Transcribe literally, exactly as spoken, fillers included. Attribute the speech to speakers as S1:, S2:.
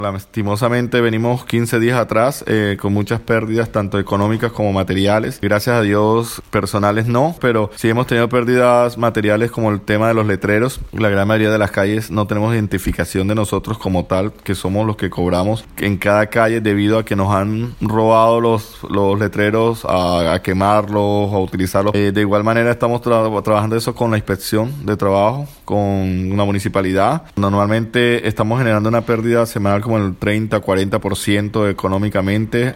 S1: Lastimosamente venimos quince días atrás eh, con muchas pérdidas tanto económicas como materiales. Gracias a Dios personales no, pero sí hemos tenido pérdidas materiales como el tema de los letreros. La gran mayoría de las calles no tenemos identificación de nosotros como tal, que somos los que cobramos en cada calle debido a que nos han robado los, los letreros a, a quemarlos, a utilizarlos. Eh, de igual manera estamos tra- trabajando eso con la inspección de trabajo, con una municipalidad. Normalmente estamos generando una pérdida semanal como el treinta a cuarenta por ciento económicamente